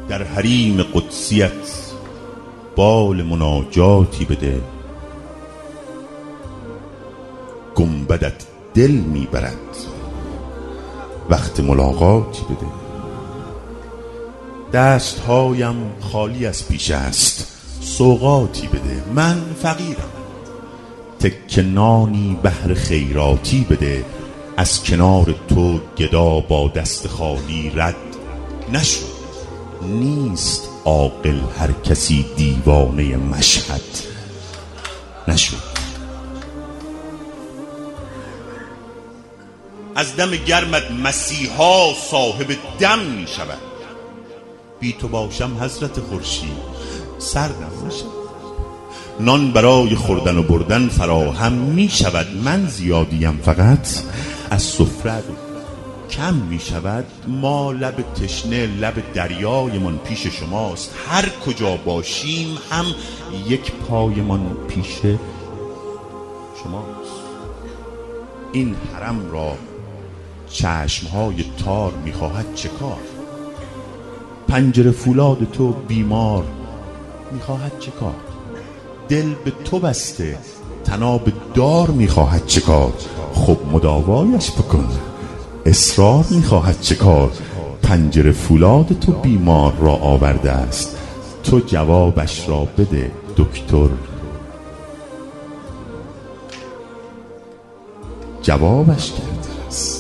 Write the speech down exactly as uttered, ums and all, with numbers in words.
در حریم قدسیت بال مناجاتی بده، گنبدت دل میبرد وقت ملاقاتی بده. دستهایم خالی از پیش است، سوغاتی بده. من فقیرم، تکه نانی بهر خیراتی بده. از کنار تو گدا با دست خالی رد نشد. نیست عاقل هر کسی دیوانه مشهد نشد. از دم گرمت مسیحا صاحب دم می شود. بی تو باشم حضرت خورشید سردم نشود. نان برای خوردن و بردن فراهم می شود. من زیادیم فقط از سفره کم می شود. ما لب تشنه لب دریایمان پیش شماست. هر کجا باشیم هم یک پایمان پیش شماست. این حرم را چشمهای تار می خواهد چه کار؟ پنجره فولاد تو بیمار می خواهد چه کار؟ دل به تو بسته تناب دار می خواهد چه کار؟ خب مداوایش بکن، اصرار می خواهد چه کار؟ پنجره فولاد تو بیمار را آورده است، تو جوابش را بده دکتر. جوابش کرده است.